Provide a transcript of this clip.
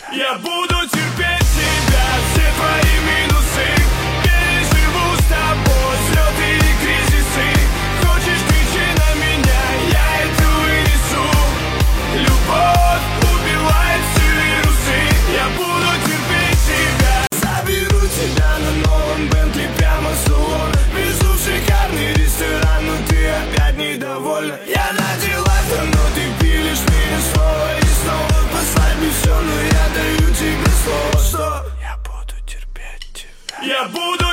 Я буду терпеть тебя, все твои минусы. Переживу с тобой взлеты и кризисы. Хочешь, кричи на меня, я это вынесу. Любовь убивает все вирусы. Я буду терпеть тебя. Заберу тебя на новом Бентли прямо с салона. Везу в шикарный ресторан, но ты опять недовольна. Я надела то, но ты пилишь меня снова и снова. Послабей все, но я даю тебе слово, что я буду терпеть тебя. Я буду